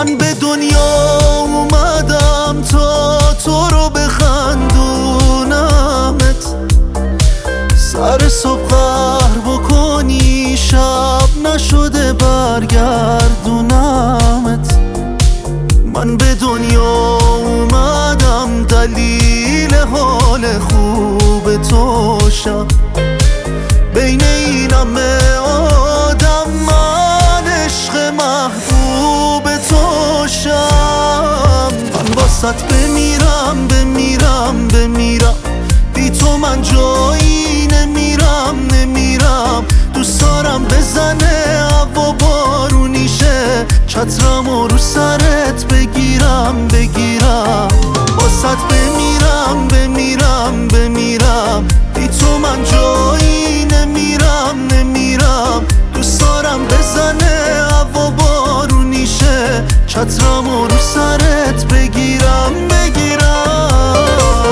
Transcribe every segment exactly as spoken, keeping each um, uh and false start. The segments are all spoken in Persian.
من به دنیا اومدم تا تو رو بخندونمت، سر صبح قهر بکنی شب نشده برگردونمت. من به دنیا اومدم دلیل حال خوب تو شم، بین این همه آدم من عشق محبوب تو شم. من واسط بمیرم بمیرم بمیرم، بی تو من جایی نمیرم نمیرم. دوست دارم بزنه هوا بارونیشه، چترمو رو سرت بگیرم بگیرم. واسط بمیرم بمیرم بمیرم، بی تو من جایی نمیرم نمیرم. دوست دارم بزنه هوا بارونیشه، چترمو رو سرت بگیرم بگیرم.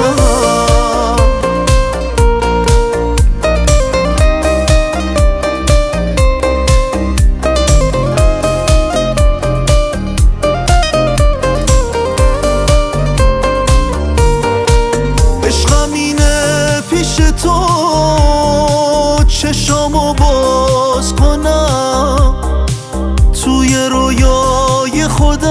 تو چشامو باز کنم، توی رویای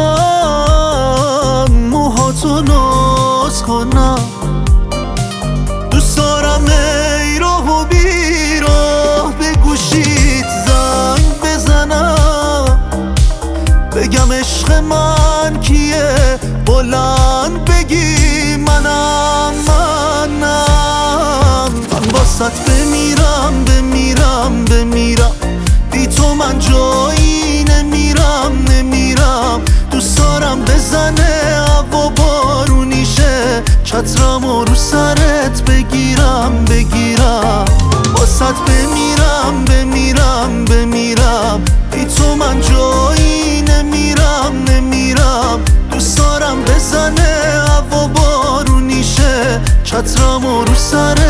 خودم موهاتو ناز کنم. دوست دارم ای راه و بیراه به گوشیت زنگ بزنم، بگم عشق من کیه، بلند بگی منم منم. من واسط بمیرم بمیرم بمیرم، بی تو من جایی نمیرم نمیرم. دوست دارم بزنه هوا بارونیشه، چترمو رو سرت بگیرم بگیرم. واسط بمیرم بمیرم بمیرم، بی تو من جایی نمیرم نمیرم. دوست دارم بزنه هوا بارونیشه، چترمو رو سرت